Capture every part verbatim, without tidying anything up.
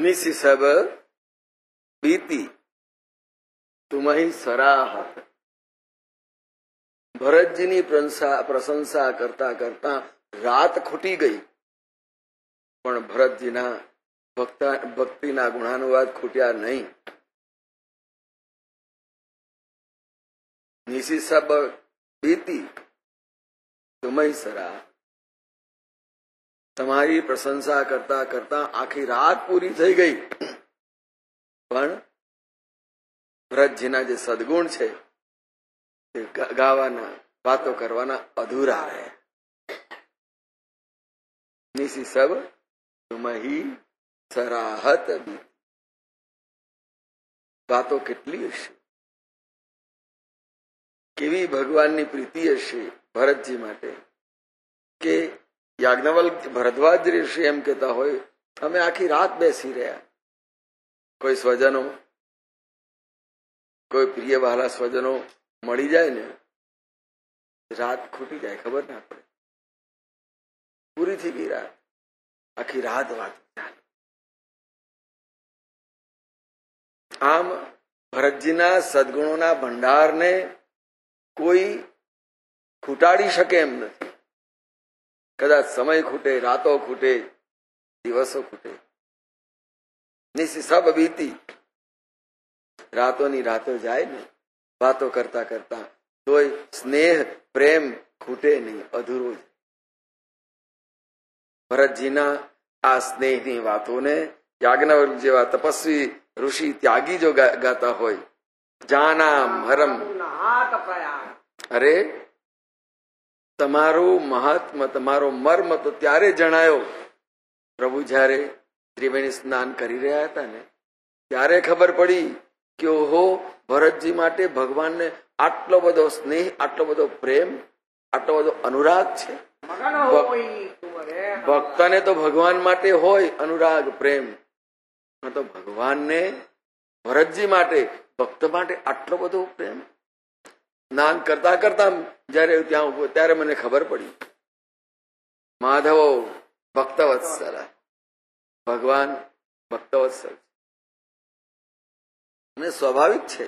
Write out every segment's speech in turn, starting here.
निशि सब बीती तुम्हें सराहत। ભરતજીની પ્રશંસા કરતા કરતા રાત ખૂટી ગઈ, પણ ભરતજીના ભક્તિના ગુણાનુવાદ ખૂટ્યા નહીં. નિશી સબ બીતી તુમય સરા. તમારી પ્રશંસા કરતા કરતા આખી રાત પૂરી થઈ ગઈ, પણ ભરતજીના જે સદગુણ છે ગાવાના વાતો કરવાના અધૂરા રહે. નિશી સબ તુમહી સરાહત. વાતો કેટલી હશે, કેવી ભગવાનની પ્રીતિ હશે ભરતજી માટે કે યાજ્ઞવલ્ક ભરદ્વાજ ઋષિ એમ કહેતા હોય, અમે આખી રાત બેસી રહ્યા. કોઈ સ્વજનો, કોઈ પ્રિય વહાલા સ્વજનો મળી જાય ને, રાત ખૂટી જાય, ખબર ના પડે. પૂરી થઈ ગઈ રાત, આખી રાત વાત ચાલે. આમ ભરતજીના સદગુણોના ભંડારને કોઈ ખૂટાડી શકે એમ નથી. કદાચ સમય ખૂટે, રાતો ખૂટે, દિવસો ખૂટે. નિશી સબ બીતી. રાતોની રાતો જાય ને વાતો કરતા કરતા, તોય સ્નેહ પ્રેમ ખૂટે નહીં, અધૂરો જ. ભરતજીના આ સ્નેહની વાતોને યાજ્ઞવલ્ક જેવા તપસ્વી ઋષિ ત્યાગી જો ગાતા હોય, જાનામ હરમ. અરે તમારું મહાત્મ, તમારો મર્મ તો ત્યારે જણાયો પ્રભુ જયારે ત્રિવેણી સ્નાન કરી રહ્યા હતા ને, ત્યારે ખબર પડી કે ઓહો, ભરતજી માટે ભગવાનને આટલો બધો સ્નેહ, આટલો બધો પ્રેમ, આટલો બધો અનુરાગ છે. ભક્તને તો ભગવાન માટે હોય અનુરાગ પ્રેમ, તો ભગવાનને ભરતજી માટે, ભક્ત માટે આટલો બધો પ્રેમ. સ્નાન કરતા કરતા જયારે ત્યાં ઉભો ત્યારે મને ખબર પડી, માધવો ભક્તવત્સલ, ભગવાન ભક્તવત્સલ. અને સ્વાભાવિક છે,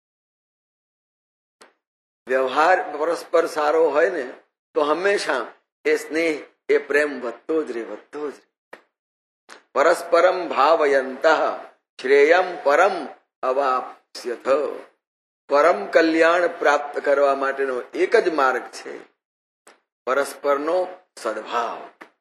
વ્યવહાર પરસ્પર સારો હોય ને તો હંમેશા એ સ્નેહ, એ પ્રેમ વધતો જ રહે, વધતો જ રહે. પરસ્પરમ ભાવયંત શ્રેયમ પરમ અવાપ્સ્યથ. પરમ કલ્યાણ પ્રાપ્ત કરવા માટેનો એક જ માર્ગ છે પરસ્પરનો સદભાવ.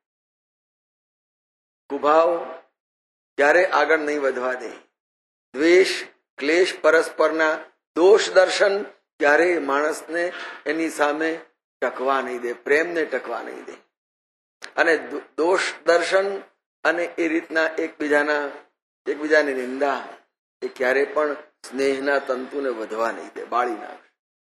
કુભાવ ક્યારે આગળ નહીં વધવા દે. દ્વેષ, ક્લેશ, પરસ્પરના દોષ દર્શન ક્યારેય માણસને એની સામે ટકવા નહીં દે, પ્રેમને ટકવા નહીં દે. અને દોષ દર્શન અને એ રીતના એકબીજાના એકબીજાની નિંદા એ ક્યારે પણ સ્નેહના તંતુને વધવા નહીં દે, બાળી નાખે.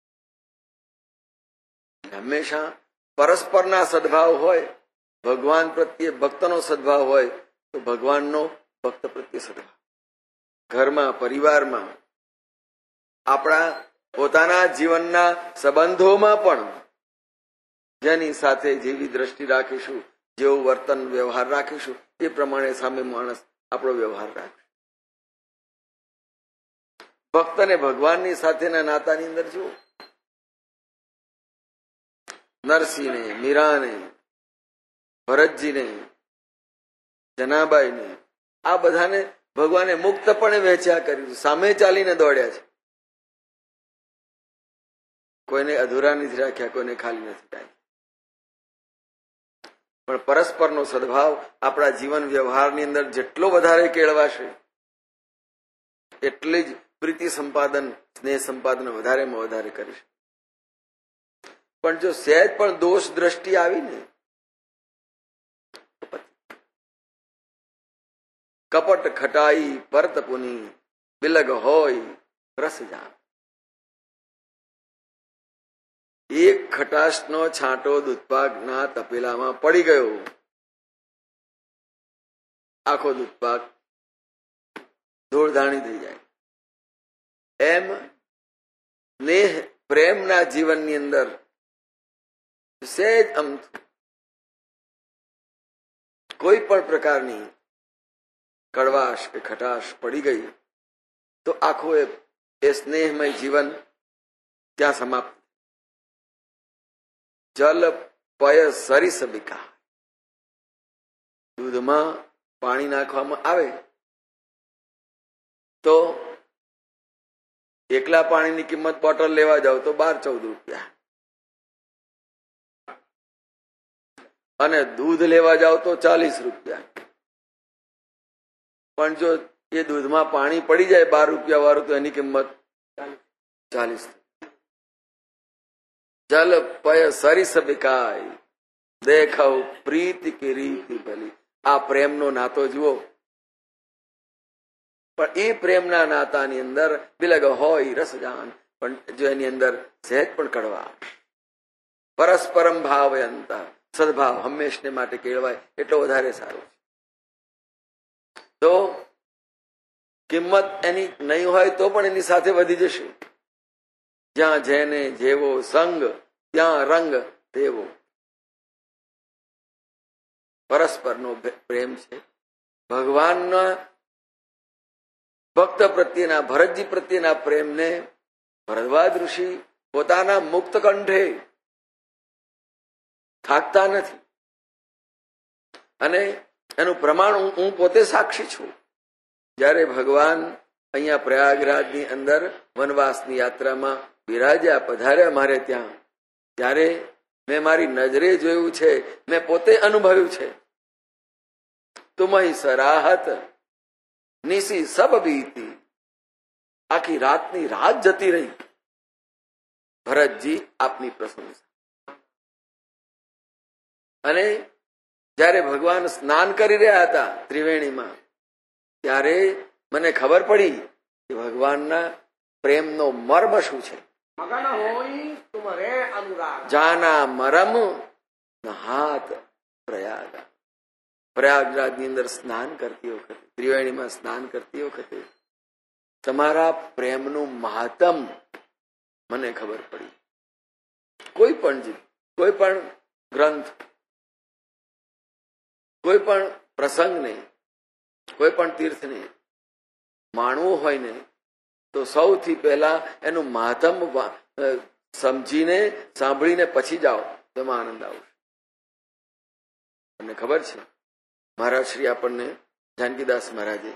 હંમેશા પરસ્પરના સદભાવ હોય, ભગવાન પ્રત્યે ભક્તનો સદભાવ હોય તો ભગવાનનો ભક્ત પ્રત્યે સદભાવ. ઘરમાં, પરિવારમાં, આપણા પોતાના જીવનના સંબંધોમાં પણ જેની સાથે જેવી દ્રષ્ટિ રાખીશું, જેવું વર્તન વ્યવહાર રાખીશું, એ પ્રમાણે સામે માણસ આપણો વ્યવહાર રાખશે. ભક્ત અને ભગવાનની સાથેના નાતાની અંદર જુઓ, નરસિંહને, મીરાને, ભરતજીને, જનાબાઈને, આ બધાને ભગવાને મુક્તપણે વહેંચ્યા કર્યું, સામે ચાલીને દોડ્યા છે. કોઈને અધૂરા નથી રાખ્યા, કોઈને ખાલી નથી રાખ્યા. પણ પરસ્પરનો સદભાવ આપણા જીવન વ્યવહારની અંદર જેટલો વધારે કેળવાશે એટલી જ પ્રીતિ સંપાદન, સ્નેહ સંપાદન વધારેમાં વધારે કરીશ. પણ જો સહેજ પણ દોષ દ્રષ્ટિ આવી ને, કપટ ખટાઈ પરત પુની બિલગ હોય રસ જાન. એક ખટાશનો છાંટો દૂધપાકના તપેલામાં પડી ગયો, આખો દૂધપાક ધૂળધાણી થઈ જાય. એમ સ્નેહ પ્રેમના જીવનની અંદર સહેજ અમથું કોઈ પણ પ્રકારની કડવાશ કે ખટાશ પડી ગઈ તો આખું એ એ સ્નેહમય જીવન ત્યાં સમાપ્ત. જલ પય સરિસ બિકા, દૂધમાં પાણી નાખવામાં આવે તો એકલા પાણીની કિંમત બોટલ લેવા જાવ તો બાર ચૌદ રૂપિયા, અને દૂધ લેવા જાવ તો ચાલીસ રૂપિયા. પણ જો એ દૂધમાં પાણી પડી જાય બાર રૂપિયા વાળું તો એની કિંમત ચાલીસ. જલ પય સરિસ બિકાય, દેખવ પ્રીતિ કી રીતિ ભલી. આ પ્રેમનો નાતો જુઓ. પણ એ પ્રેમના નાતાની અંદર બિલગ હોય રસજાન, પણ જો એની અંદર સહેજ પણ કડવા. પરસ્પરમ ભાવયંત, સદભાવ હંમેશને માટે કેળવાય એટલો વધારે સારો છે. તો કિંમત એની નહીં હોય તો પણ એની સાથે વધી જશે. જ્યાં જેને જેવો સંગ ત્યાં રંગ તેવો. પરસ્પરનો પ્રેમ છે. ભગવાનના ભક્ત પ્રત્યેના, ભરતજી પ્રત્યેના પ્રેમને ભરદ્વાજ ઋષિ પોતાના મુક્ત કંઠે થાકતા નથી. અને એનું પ્રમાણ હું પોતે સાક્ષી છું. જ્યારે ભગવાન અહીંયા પ્રયાગરાજની અંદર વનવાસની યાત્રામાં બિરાજ્યા, પધાર્યા મારે ત્યાં, ત્યારે મેં મારી નજરે જોયું છે, મેં પોતે અનુભવ્યું છે. તુમહી સરાહત નિશી સબ બીતી, આખી રાતની રાત જતી રહી. ભરતજી આપની પ્રશંસા. અને જ્યારે ભગવાન સ્નાન કરી રહ્યા હતા ત્રિવેણીમાં, ત્યારે મને ખબર પડી કે ભગવાનના પ્રેમનો મર્મ શું છે. જાના મરમ હાથ પ્રયાગ. પ્રયાગરાજની અંદર સ્નાન કરતી વખતે, ત્રિવેણીમાં સ્નાન કરતી વખતે તમારા પ્રેમનું મહાત્મ મને ખબર પડી. કોઈ પણ જીવ, કોઈ પણ ગ્રંથ, કોઈ પણ પ્રસંગને, કોઈ પણ તીર્થને માણવું હોય ને તો સૌથી પહેલા એનું મહાત્મ સમજીને, સાંભળીને પછી જાઓ તો એમાં આનંદ આવશે. તમને ખબર છે, મહારાજ શ્રી આપણને જાનકીદાસ મહારાજે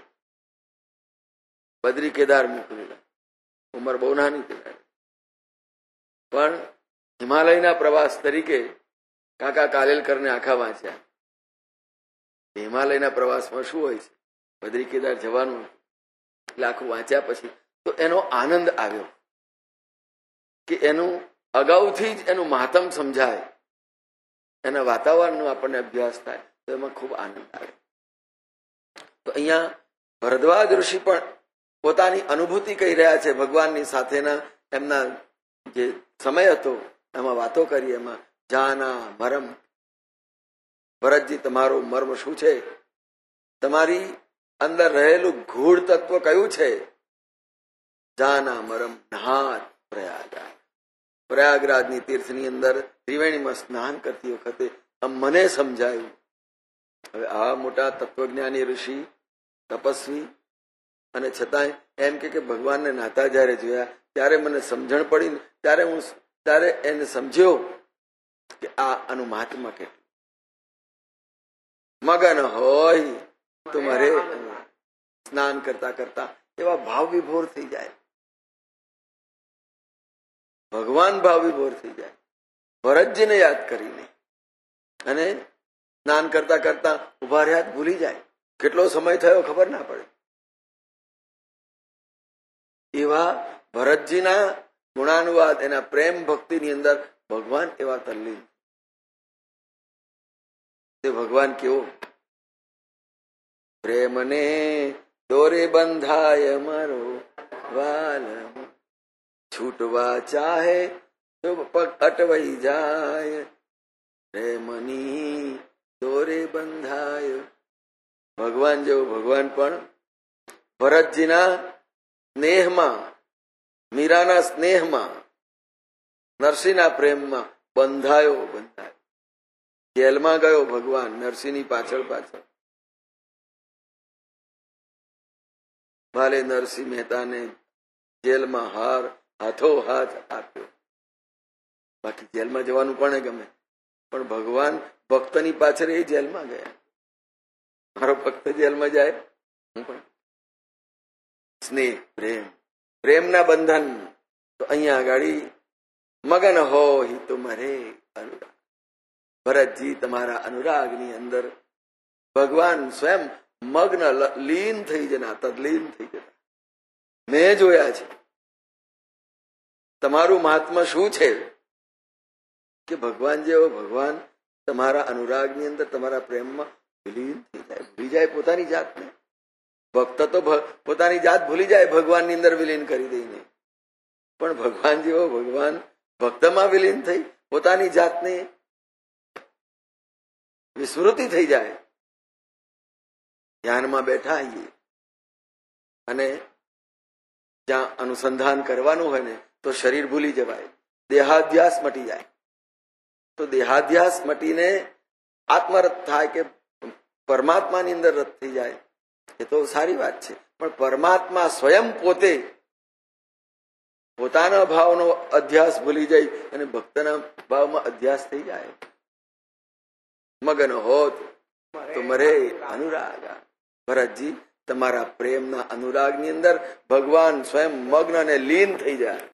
બદ્રી કેદાર મોકલેલા. ઉંમર બહુ નાની હતી, પણ હિમાલયના પ્રવાસ તરીકે કાકા કાલેલકરને આખા વાંચ્યા. હિમાલયના પ્રવાસમાં શું હોય છે, બદ્રી કેદાર જવાનું, એટલે આખું વાંચ્યા પછી તો એનો આનંદ આવ્યો કે એનું અગાઉથી જ એનું મહાત્મ સમજાય, એના વાતાવરણનો આપણને અભ્યાસ થાય તો એમાં ખૂબ આનંદ આવે. તો અહીંયા ભરદ્વાજ ઋષિ પણ પોતાની અનુભૂતિ કહી રહ્યા છે. ભગવાનની સાથેના એમના જે સમય હતો એમાં વાતો કરી. એમાં જાના મરમ, ભરતજી તમારો મર્મ શું છે, તમારી અંદર રહેલું ગૂઢ તત્વ કયું છે. જાના મરમ નહાત પ્રયાગ. પ્રયાગરાજની તીર્થની અંદર ત્રિવેણીમાં સ્નાન કરતી વખતે મને સમજાયું. હવે આ મોટા તત્વજ્ઞાની ઋષિ, તપસ્વી, અને છતાંય એમ કે ભગવાનને નાતા જયારે જોયા ત્યારે મને સમજણ પડી, ત્યારે હું ત્યારે એને સમજ્યો કે આ આનું મહાત્મા કેટલું. મગન હોય તો મારે સ્નાન કરતા કરતા એવા ભાવ વિભોર થઈ જાય, ભગવાન ભાવ વિભોર થઈ જાય, ભરતજીને યાદ કરીને. અને સ્નાન કરતા કરતા ઉભા રહ્યા ભૂલી જાય, કેટલો સમય થયો ખબર ના પડે. એવા ભરતજીના ગુણાનુવાદ, એના પ્રેમ ભક્તિની અંદર ભગવાન એવા તલ્લીન. તે ભગવાન કેવો પ્રેમને દોરે બંધાય મારો વાલ, છૂટવા ચાહે તો પગ અટવાઈ જાય, પ્રેમની દોરે બંધાય. ભગવાન જેવો ભગવાન પણ ભરતજીના સ્નેહમાં, મીરાના સ્નેહમાં, નરસિંહના પ્રેમમાં બંધાયો બંધાયો. જેલમાં ગયો ભગવાન નરસિંહની પાછળ પાછળ, ભાલે નરસિંહ મહેતાને જેલમાં હાર હાથો હાથ આપ્યો. બાકી જેલમાં જવાનું કોને ગમે? પણ ભગવાન ભક્તની પાછળ એ જેલમાં ગયા. મારો ભક્ત જેલમાં જાય, હું પણ. સ્નેહ, પ્રેમ, પ્રેમના બંધન. તો અહીંયા આગળ મગન હો હિ તુમરે અનુરાગ. ભરતજી, તમારા અનુરાગની અંદર ભગવાન સ્વયં મગ્ન લીન થઈ જના, તદલીન થઈ જના મેં જોયા છે. તમારું મહાત્મા શું છે કે ભગવાન જેવો ભગવાન તમારા અનુરાગની અંદર, તમારા પ્રેમમાં વિલીન થઈ જાય, ભૂલી જાય પોતાની જાતને. ભક્ત તો પોતાની જાત ભૂલી જાય ભગવાનની અંદર વિલીન કરી દઈને, પણ ભગવાન જેવો ભગવાન ભક્તમાં વિલીન થઈ પોતાની જાતને વિસ્મૃતિ થઈ જાય. ધ્યાનમાં બેઠા આવીએ અને જ્યાં અનુસંધાન કરવાનું હોય ને તો શરીર ભૂલી જવાય, દેહાધ્યાસ મટી જાય. તો દેહાધ્યાસ મટીને આત્મરત થાય કે પરમાત્માની અંદર રત થઈ જાય, એ તો સારી વાત છે. પણ પરમાત્મા સ્વયં પોતે પોતાના ભાવનો અધ્યાસ ભૂલી જાય અને ભક્તના ભાવમાં અધ્યાસ થઈ જાય. મગન હોત તો મરે અનુરાગ. ભરતજી, તમારા પ્રેમના અનુરાગની અંદર ભગવાન સ્વયં મગ્ન અને લીન થઈ જાય.